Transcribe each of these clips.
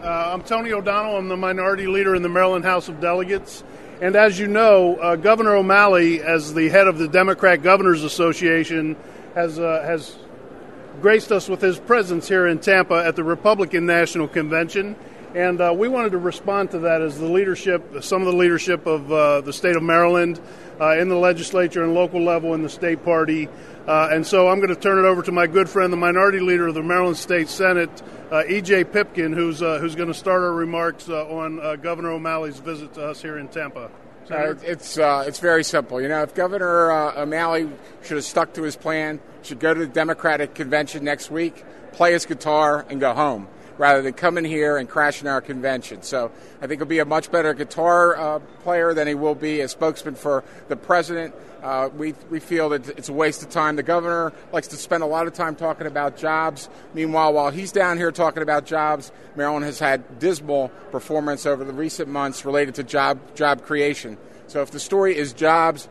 I'm Tony O'Donnell. I'm the minority leader in the Maryland House of Delegates. And as you know, Governor O'Malley, as the head of the Democrat Governors Association, has graced us with his presence here in Tampa at the Republican National Convention. And we wanted to respond to that as the leadership, some of the leadership of the state of Maryland in the legislature and local level in the state party. And so I'm going to turn it over to my good friend, the minority leader of the Maryland State Senate, E.J. Pipkin, who's going to start our remarks on Governor O'Malley's visit to us here in Tampa. It's very simple. You know, if Governor O'Malley should have stuck to his plan, should go to the Democratic Convention next week, play his guitar, and go home, rather than come in here and crash in our convention. So I think he'll be a much better guitar player than he will be a spokesman for the president. We feel that it's a waste of time. The governor likes to spend a lot of time talking about jobs. Meanwhile, while he's down here talking about jobs, Maryland has had dismal performance over the recent months related to job creation. So if the story is jobs,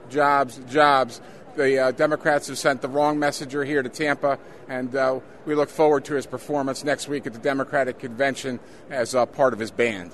the Democrats have sent the wrong messenger here to Tampa, and we look forward to his performance next week at the Democratic Convention as part of his band.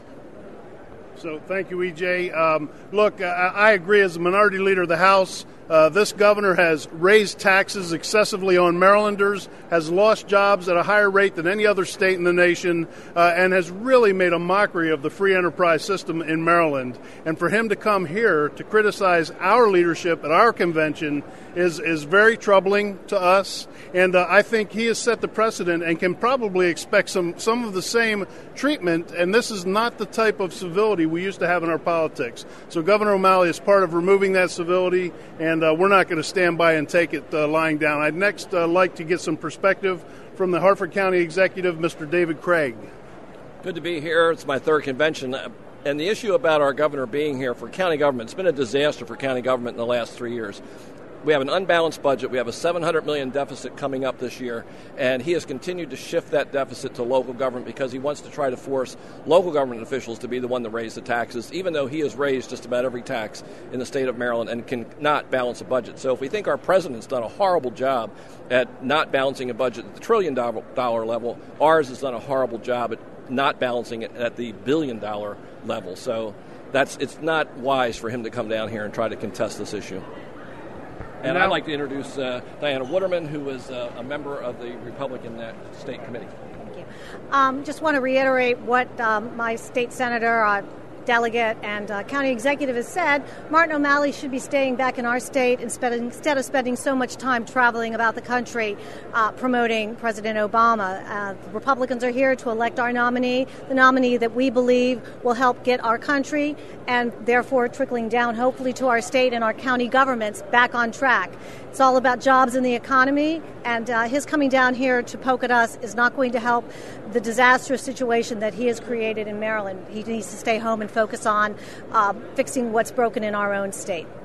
So thank you, E.J. Look, I agree as a minority leader of the House. This governor has raised taxes excessively on Marylanders, has lost jobs at a higher rate than any other state in the nation, and has really made a mockery of the free enterprise system in Maryland. And for him to come here to criticize our leadership at our convention is very troubling to us. And I think he has set the precedent and can probably expect some of the same treatment. And this is not the type of civility we used to have in our politics. So Governor O'Malley is part of removing that civility, and we're not going to stand by and take it lying down. I'd next like to get some perspective from the Harford County Executive, Mr. David Craig. Good to be here. It's my third convention. And the issue about our governor being here for county government, it's been a disaster for county government in the last 3 years. We have an unbalanced budget. We have a $700 million deficit coming up this year, and he has continued to shift that deficit to local government because he wants to try to force local government officials to be the one to raise the taxes, even though he has raised just about every tax in the state of Maryland and cannot balance a budget. So if we think our president's done a horrible job at not balancing a budget at the $1 trillion level, ours has done a horrible job at not balancing it at the $1 billion level. So it's not wise for him to come down here and try to contest this issue. And I'd like to introduce Diana Waterman, who is a member of the Republican State Committee. Thank you. Just want to reiterate what my state senator, delegate, and county executive has said. Martin O'Malley should be staying back in our state instead of spending so much time traveling about the country promoting President Obama. The Republicans are here to elect our nominee, the nominee that we believe will help get our country and therefore trickling down hopefully to our state and our county governments back on track. It's all about jobs in the economy, and his coming down here to poke at us is not going to help the disastrous situation that he has created in Maryland. He needs to stay home and focus on fixing what's broken in our own state.